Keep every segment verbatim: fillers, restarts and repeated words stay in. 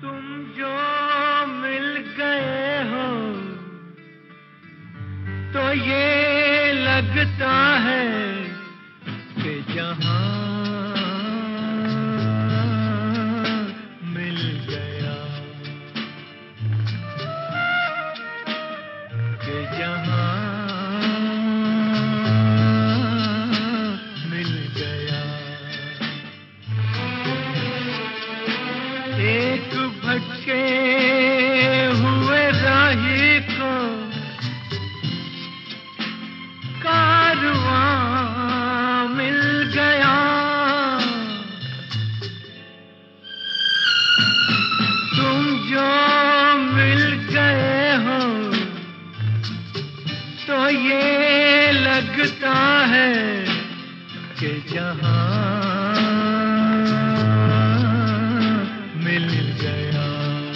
तुम जो मिल गए हो तो ये लगता है कि जहां मिल गया, कि जहां मिल गया। एक भटके हुए राही को कारवां मिल गया। तुम जो मिल गए हो तो ये लगता है कि जहां मिल गया,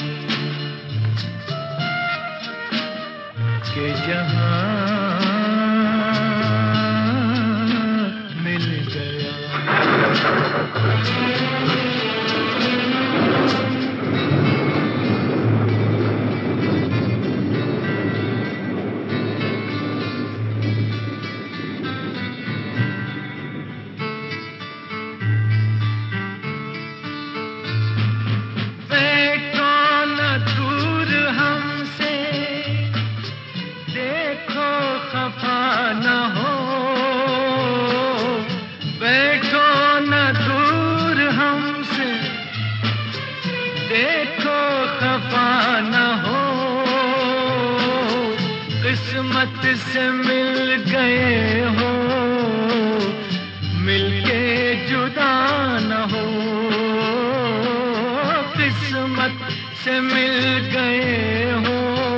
कि जहां मिल गया। न हो बैठो न दूर हमसे, देखो खफा न हो। किस्मत से मिल गए हो, मिलके जुदा न हो। किस्मत से मिल गए हो,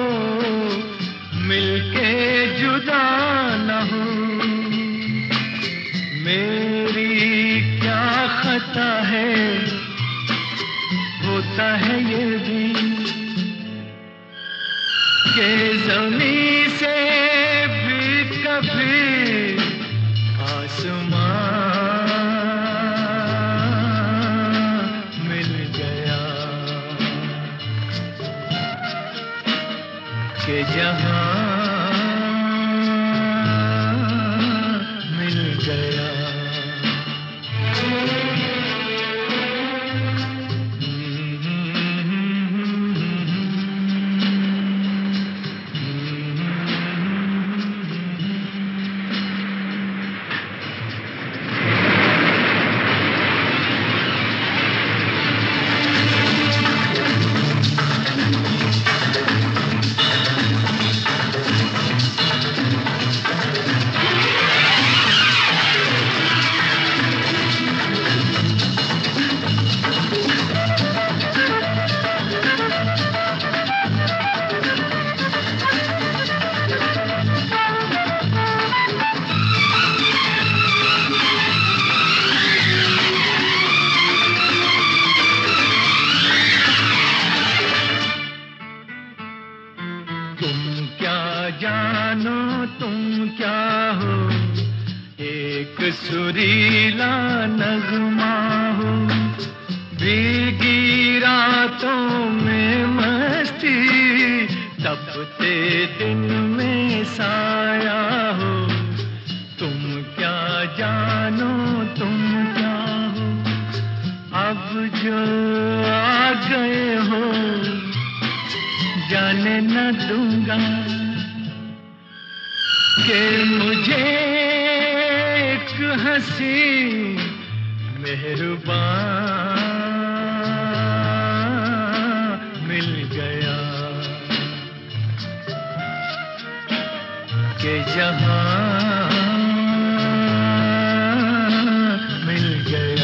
मिलके जुदा न हो। मेरी क्या खता है, होता है ये भी कि ज़मीं से भी कभी आसमां मिल गया, कि जहां मिल गया। तुम क्या जानो तुम क्या हो, एक सुरीला नगमा हो। भीगी रातों में मस्ती, तपते दिन में साया हो। तुम क्या जानो तुम क्या हो, अब जो आ गए हो जाने न दूंगा कि मुझे एक हंसी मेहरबान मिल गया, कि जहां मिल गया।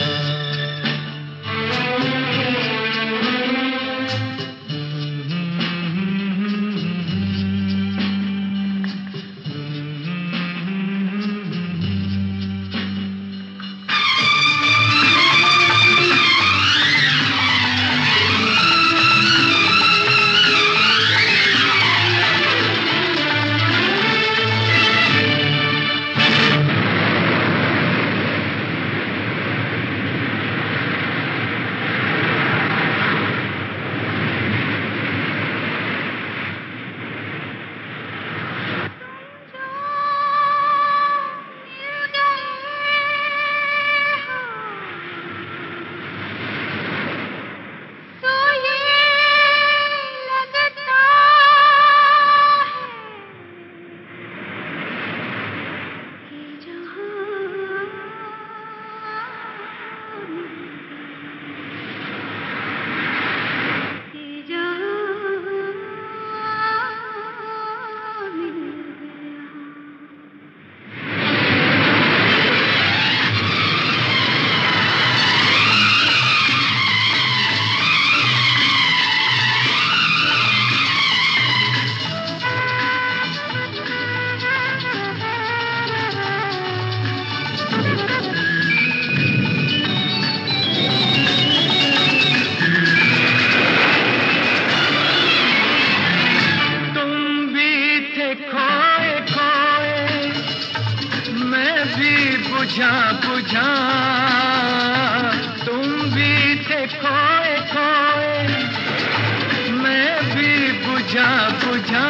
खोए खोए मैं भी बुझा बुझा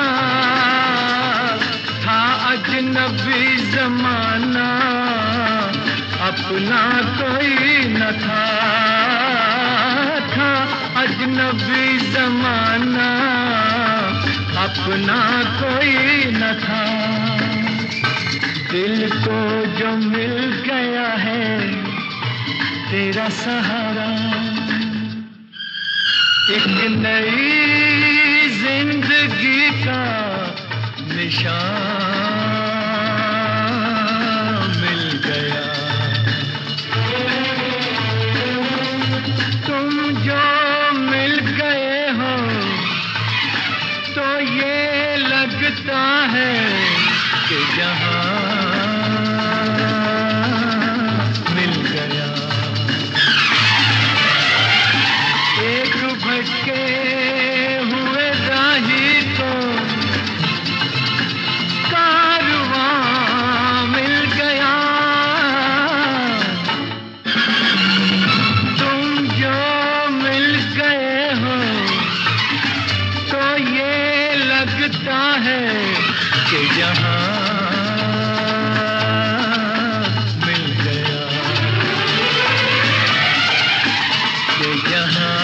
था अजनबी जमाना अपना कोई न था था अजनबी जमाना अपना कोई न था। दिल को जो मिल गया है तेरा सहारा एक नई जिंदगी का निशान मिल गया। तुम जो मिल गए हो तो ये लगता है कि जहां मिल गया। एक भटके हुए राही को कारवां मिल गया। तुम जो मिल गए हो तो ये लगता है कि जहां मिल गया कि जहां